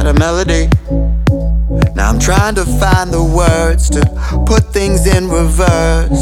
had a melody. Now I'm trying to find the words to put things in reverse.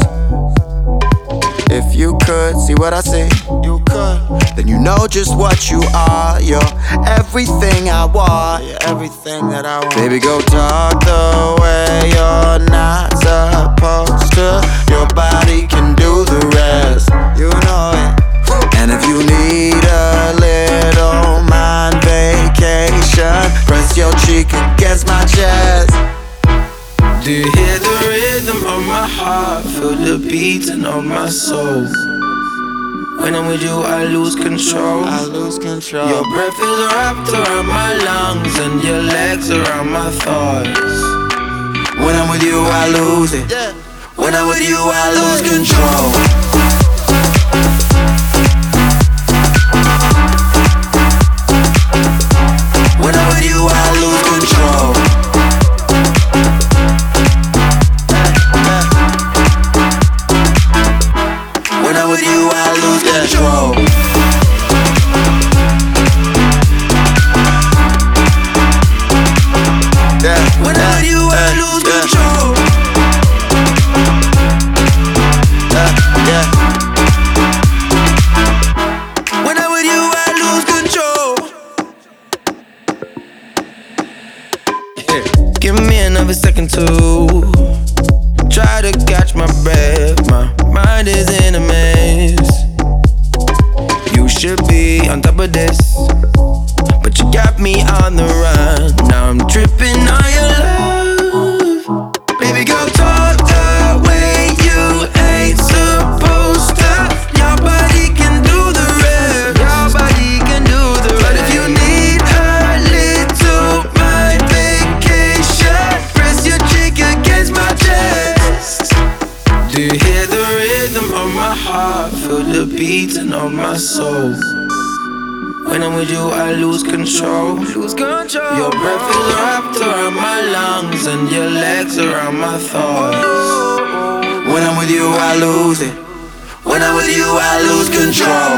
If you could see what I see, you could. Then you know just what you are. You're everything I want. You're everything that I want. Baby, go talk the way you're not supposed to. Your body can do the rest. You know it. And if you need a little mind vacation, press your cheek against my chest. Do you hear the rhythm of my heart? Feel the beating of my soul. When I'm with you, I lose control. I lose control. Your breath is wrapped around my lungs and your legs around my thighs. When I'm with you, I lose it. When I'm with you, I lose control. When I'm with you, I lose control. When I'm with you, I lose control. When I'm with you, I lose control. When I'm with you, I lose control. Give me another second to try to catch my breath. My mind is in a mess. You should be on top of this, but you got me on the run. Now I'm tripping on your love. Baby girl, talk the way you ain't supposed to. Your body can do the rest. Your body can do the rest. But if you need a little mind vacation, press your cheek against my chest. Do you hear the rhythm of my heart? Feel the beating of my soul. When I'm with you, I lose control. Your breath is wrapped around my lungs and your legs around my thighs. When I'm with you, I lose it. When I'm with you, I lose control.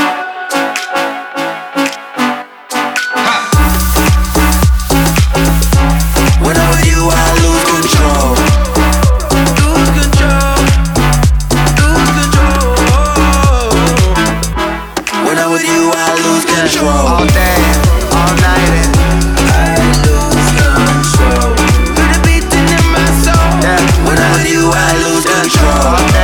When I'm with you, I lose control. Lose control. Lose control. When I'm with you, I lose control. All day, all night, and I lose control. With a beating in my soul. when I'm with you, I lose control.